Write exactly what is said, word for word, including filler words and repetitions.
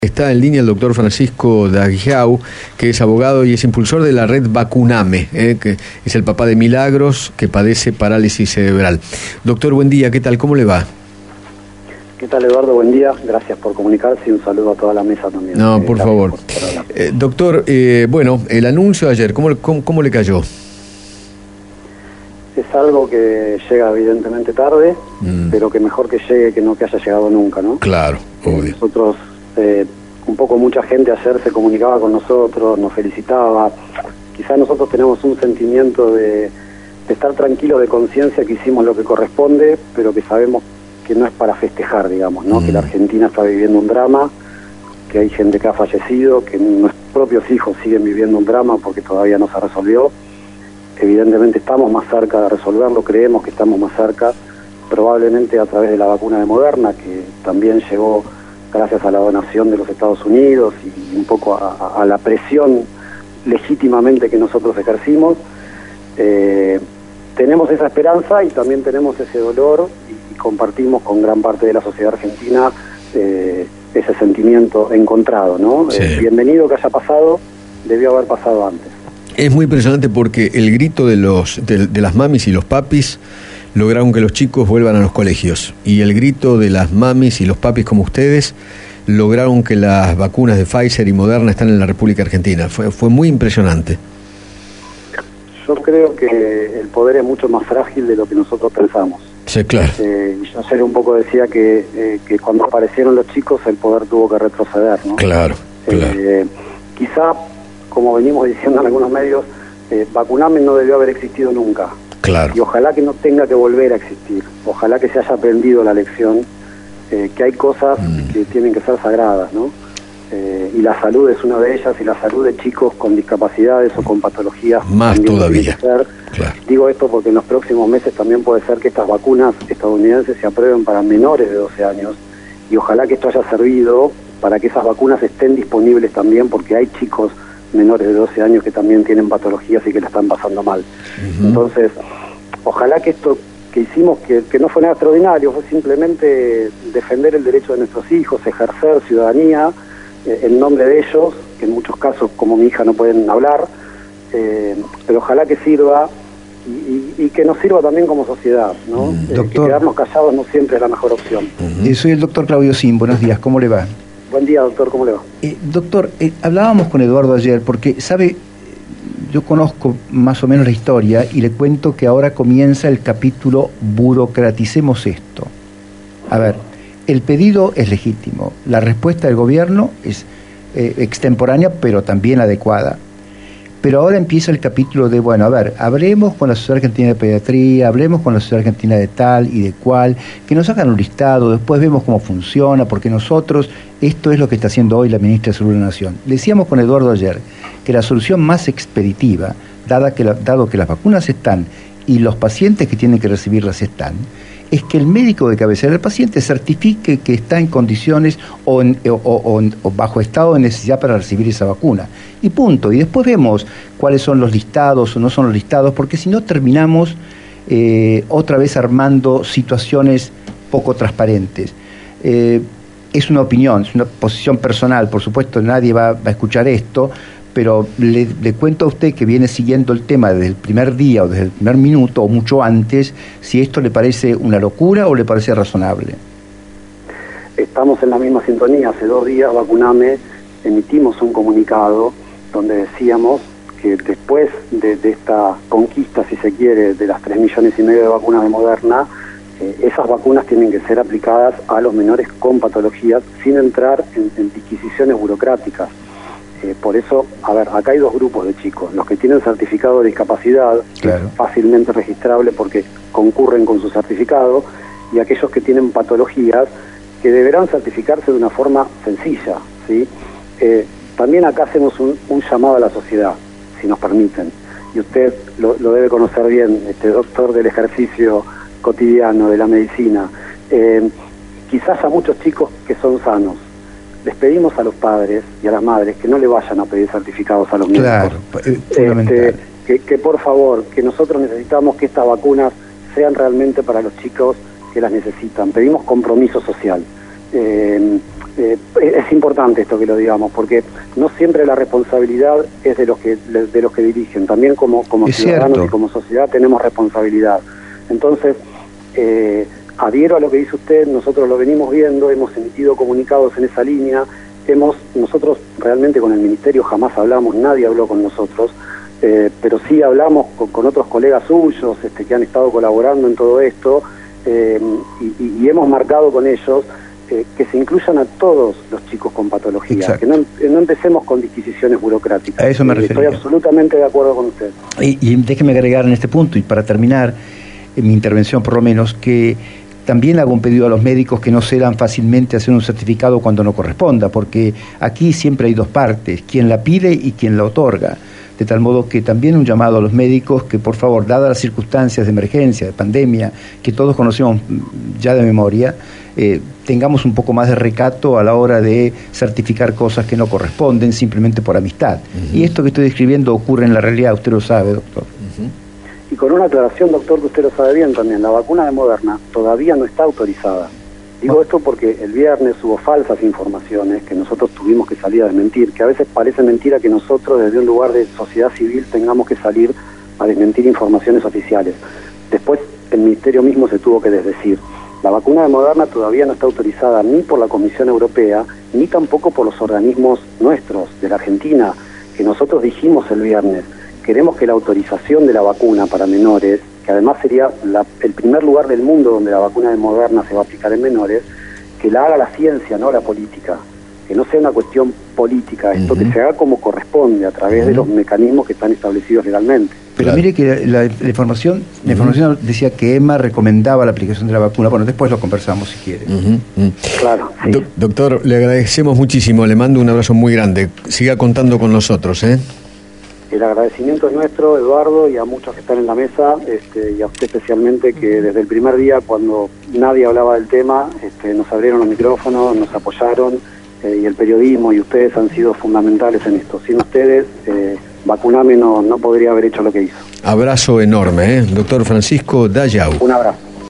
Está en línea el doctor Francisco Dagiau, que es abogado y es impulsor de la red Vacuname, eh, que es el papá de Milagros, que padece parálisis cerebral. Doctor, buen día, ¿qué tal? ¿Cómo le va? ¿Qué tal, Eduardo? Buen día, gracias por comunicarse y un saludo a toda la mesa también. No, eh, por favor. Por, por eh, doctor, eh, bueno, el anuncio de ayer, ¿cómo, cómo, cómo le cayó? Es algo que llega evidentemente tarde, mm. pero que mejor que llegue que no que haya llegado nunca, ¿no? Claro, obvio. Eh, nosotros... Eh, un poco mucha gente ayer se comunicaba con nosotros, nos felicitaba. Quizás nosotros tenemos un sentimiento de, de estar tranquilos de conciencia que hicimos lo que corresponde, pero que sabemos que no es para festejar, digamos, ¿no? Mm. Que la Argentina está viviendo un drama, que hay gente que ha fallecido, que nuestros propios hijos siguen viviendo un drama porque todavía no se resolvió. Evidentemente estamos más cerca de resolverlo, creemos que estamos más cerca, probablemente a través de la vacuna de Moderna, que también llegó gracias a la donación de los Estados Unidos y un poco a, a la presión legítimamente que nosotros ejercimos. Eh, tenemos esa esperanza y también tenemos ese dolor y, y compartimos con gran parte de la sociedad argentina eh, ese sentimiento encontrado, ¿no? Sí. Eh, bienvenido que haya pasado, debió haber pasado antes. Es muy impresionante porque el grito de los de, de las mamis y los papis lograron que los chicos vuelvan a los colegios, y el grito de las mamis y los papis como ustedes lograron que las vacunas de Pfizer y Moderna están en la República Argentina. Fue, fue muy impresionante. Yo creo que el poder es mucho más frágil de lo que nosotros pensamos. Sí, claro. Eh, yo ayer un poco decía que, eh, que cuando aparecieron los chicos el poder tuvo que retroceder, ¿no? Claro, claro. Eh, quizá, como venimos diciendo en algunos medios, eh, Vacuname no debió haber existido nunca. Claro. Y ojalá que no tenga que volver a existir, ojalá que se haya aprendido la lección, eh, que hay cosas mm. que tienen que ser sagradas, ¿no? Eh, y la salud es una de ellas, y la salud de chicos con discapacidades o con patologías más todavía. Claro. Digo esto porque en los próximos meses también puede ser que estas vacunas estadounidenses se aprueben para menores de doce años, y ojalá que esto haya servido para que esas vacunas estén disponibles también, porque hay chicos menores de doce años que también tienen patologías y que la están pasando mal. Uh-huh. Entonces, ojalá que esto que hicimos, que, que no fue nada extraordinario, fue simplemente defender el derecho de nuestros hijos, ejercer ciudadanía eh, en nombre de ellos, que en muchos casos, como mi hija, no pueden hablar, eh, pero ojalá que sirva y, y, y que nos sirva también como sociedad, ¿no? Uh-huh. Eh, que quedarnos callados no siempre es la mejor opción. Uh-huh. Soy el doctor Claudio Sim, buenos días, ¿cómo le va? Buen día, doctor, ¿cómo le va? Eh, doctor, eh, hablábamos con Eduardo ayer porque, ¿sabe? Yo conozco más o menos la historia y le cuento que ahora comienza el capítulo Burocraticemos esto. A ver, el pedido es legítimo, la respuesta del gobierno es eh, extemporánea pero también adecuada. Pero ahora empieza el capítulo de, bueno, a ver, hablemos con la Sociedad Argentina de Pediatría, hablemos con la Sociedad Argentina de tal y de cual, que nos hagan un listado, después vemos cómo funciona, porque nosotros, esto es lo que está haciendo hoy la Ministra de Salud de la Nación. Decíamos con Eduardo ayer que la solución más expeditiva, dada que la, dado que las vacunas están y los pacientes que tienen que recibirlas están, es que el médico de cabecera del paciente certifique que está en condiciones o, en, o, o, o bajo estado de necesidad para recibir esa vacuna. Y punto. Y después vemos cuáles son los listados o no son los listados, porque si no terminamos eh, otra vez armando situaciones poco transparentes. Eh, es una opinión, es una posición personal, por supuesto nadie va, va a escuchar esto, pero le, le cuento a usted que viene siguiendo el tema desde el primer día o desde el primer minuto o mucho antes, si esto le parece una locura o le parece razonable. Estamos en la misma sintonía. Hace dos días, Vacuname, emitimos un comunicado donde decíamos que después de, de esta conquista, si se quiere, de las tres millones y medio de vacunas de Moderna, eh, esas vacunas tienen que ser aplicadas a los menores con patologías sin entrar en, en disquisiciones burocráticas. Eh, por eso, a ver, acá hay dos grupos de chicos, los que tienen certificado de discapacidad, claro, que es fácilmente registrable porque concurren con su certificado, y aquellos que tienen patologías que deberán certificarse de una forma sencilla, ¿sí? Eh, también acá hacemos un, un llamado a la sociedad, si nos permiten, y usted lo, lo debe conocer bien, este doctor del ejercicio cotidiano, de la medicina. Eh, quizás a muchos chicos que son sanos, les pedimos a los padres y a las madres que no le vayan a pedir certificados a los médicos. Claro, este, que, que por favor, que nosotros necesitamos que estas vacunas sean realmente para los chicos que las necesitan. Pedimos compromiso social. Eh, eh, es importante esto que lo digamos, porque no siempre la responsabilidad es de los que de los que dirigen, también como, como ciudadanos cierto. Y como sociedad tenemos responsabilidad. Entonces, eh, adhiero a lo que dice usted, nosotros lo venimos viendo, hemos emitido comunicados en esa línea, hemos nosotros realmente con el Ministerio jamás hablamos, nadie habló con nosotros, eh, pero sí hablamos con, con otros colegas suyos este, que han estado colaborando en todo esto, eh, y, y hemos marcado con ellos eh, que se incluyan a todos los chicos con patología. Exacto. Que no, no empecemos con disquisiciones burocráticas. A eso me refería. Estoy absolutamente de acuerdo con usted. Y, y déjeme agregar en este punto, y para terminar en mi intervención por lo menos, que también hago un pedido a los médicos que no cedan fácilmente a hacer un certificado cuando no corresponda, porque aquí siempre hay dos partes, quien la pide y quien la otorga. De tal modo que también un llamado a los médicos que, por favor, dadas las circunstancias de emergencia, de pandemia, que todos conocemos ya de memoria, eh, tengamos un poco más de recato a la hora de certificar cosas que no corresponden simplemente por amistad. Uh-huh. Y esto que estoy describiendo ocurre en la realidad, usted lo sabe, doctor. Uh-huh. Y con una aclaración, doctor, que usted lo sabe bien también, la vacuna de Moderna todavía no está autorizada. Digo esto porque el viernes hubo falsas informaciones que nosotros tuvimos que salir a desmentir, que a veces parece mentira que nosotros desde un lugar de sociedad civil tengamos que salir a desmentir informaciones oficiales. Después el Ministerio mismo se tuvo que desdecir. La vacuna de Moderna todavía no está autorizada ni por la Comisión Europea, ni tampoco por los organismos nuestros, de la Argentina, que nosotros dijimos el viernes. Queremos que la autorización de la vacuna para menores, que además sería la, el primer lugar del mundo donde la vacuna de Moderna se va a aplicar en menores, que la haga la ciencia, no la política. Que no sea una cuestión política, esto uh-huh. que se haga como corresponde, a través uh-huh. de los mecanismos que están establecidos legalmente. Pero claro. Mire que la, la información la uh-huh. información decía que EMA recomendaba la aplicación de la vacuna. Bueno, después lo conversamos si quiere. Uh-huh. Uh-huh. Claro. Sí. Do- doctor, le agradecemos muchísimo, le mando un abrazo muy grande. Siga contando con nosotros, ¿eh? El agradecimiento es nuestro, Eduardo, y a muchos que están en la mesa, este, y a usted especialmente, que desde el primer día, cuando nadie hablaba del tema, este, nos abrieron los micrófonos, nos apoyaron, eh, y el periodismo y ustedes han sido fundamentales en esto. Sin ustedes, eh, Vacuname no, no podría haber hecho lo que hizo. Abrazo enorme, ¿eh? Doctor Francisco Dayau. Un abrazo.